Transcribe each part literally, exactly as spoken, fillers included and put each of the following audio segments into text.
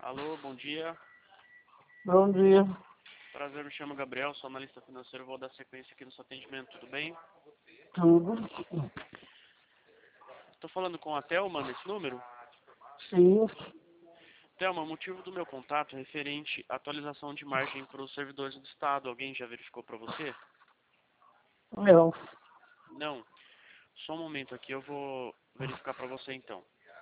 Alô, bom dia. Bom dia. Prazer, me chamo Gabriel, sou analista financeiro, vou dar sequência aqui no seu atendimento, tudo bem? Tudo? Estou falando com a Thelma nesse número? Sim. Thelma, o motivo do meu contato é referente à atualização de margem para os servidores do Estado. Alguém já verificou para você? Não. Não? Só um momento aqui, eu vou verificar para você então.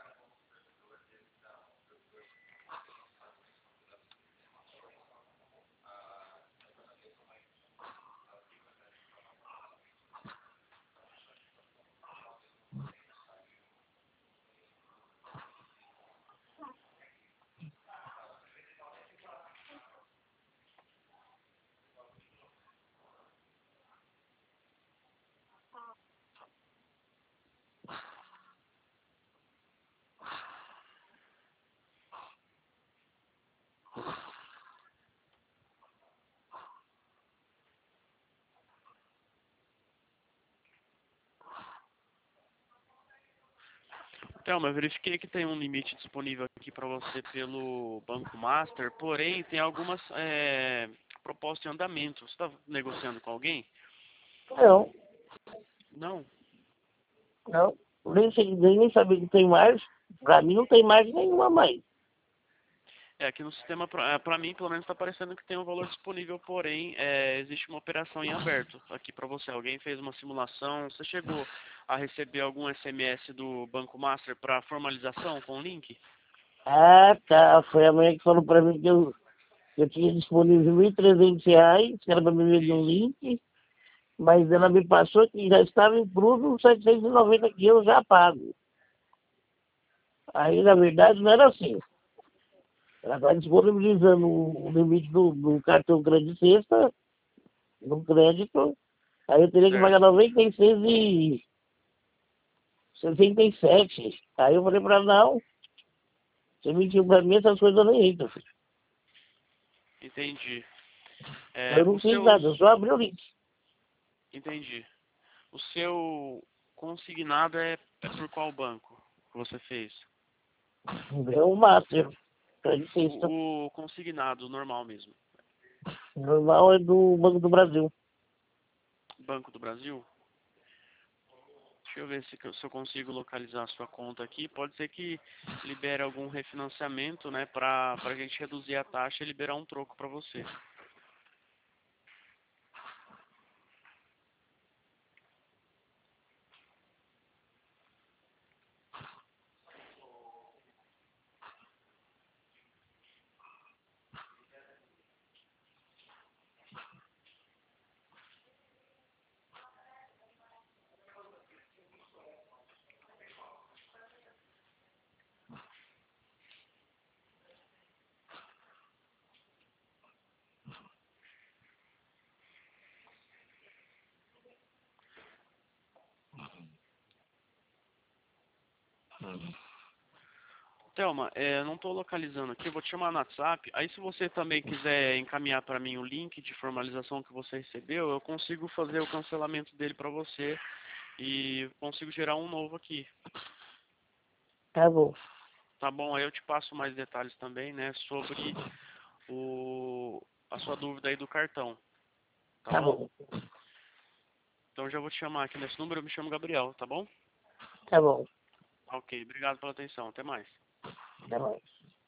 Thelma, eu verifiquei que tem um limite disponível aqui para você pelo Banco Master, porém tem algumas é, propostas em andamento. Você está negociando com alguém? Não. Não? Não. Nem, sei, nem, nem sabia que tem mais. Pra mim não tem mais nenhuma mais. É, aqui no sistema, para mim, pelo menos está parecendo que tem um valor disponível, porém, é, existe uma operação em aberto aqui para você. Alguém fez uma simulação, você chegou a receber algum S M S do Banco Master para formalização com o link? Ah, tá. Foi a mulher que falou pra mim que eu, que eu tinha disponível mil e trezentos reais, que era pra me vender um Isso. link, mas ela me passou que já estava incluso setecentos e noventa que eu já pago. Aí, na verdade, não era assim. Ela está disponibilizando o limite do, do cartão crédito sexta, no crédito, aí eu teria que pagar Certo. noventa e seis e sessenta e sete. Aí eu falei pra ela, não, você mentiu pra mim, essas coisas nem entram, filho. Entendi. Eu É, não o fiz seu... nada, eu só abri o link. Entendi. O seu consignado é, é por qual banco que você fez? É o Master, crédito sexta. O, o consignado, normal mesmo. Normal é do Banco do Brasil. Banco do Brasil? Deixa eu ver se, se eu consigo localizar a sua conta aqui. Pode ser que libere algum refinanciamento, né, para a gente reduzir a taxa e liberar um troco para você. Thelma, é, eu não estou localizando aqui, eu vou te chamar no WhatsApp. Aí se você também quiser encaminhar para mim o link de formalização que você recebeu, eu consigo fazer o cancelamento dele para você e consigo gerar um novo aqui. Tá bom. Tá bom? Aí eu te passo mais detalhes também, né, sobre o, a sua dúvida aí do cartão. Tá Tá bom? bom. Então eu já vou te chamar aqui nesse número, eu me chamo Gabriel, tá bom? Tá bom. Ok, obrigado pela atenção, até mais. Tá bom.